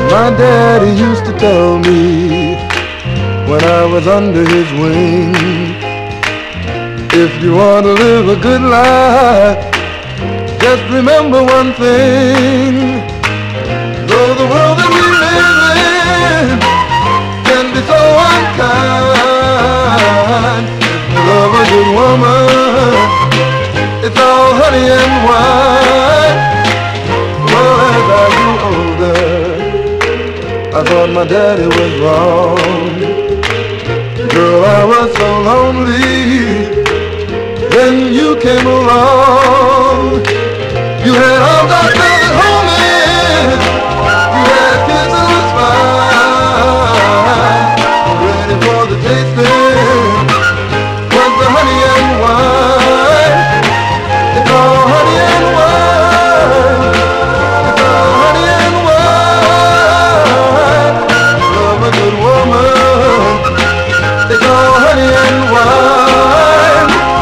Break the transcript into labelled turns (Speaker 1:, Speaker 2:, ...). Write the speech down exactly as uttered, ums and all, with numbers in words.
Speaker 1: My daddy used to tell me when I was under his wing, if you want to live a good life, just remember one thing. Though the world that we live in can be so unkind, if you love a good woman, it's all honey and wine. Well, as I grew older, I thought my daddy was wrong. Girl, I was so lonely. Then you came along. You had all that.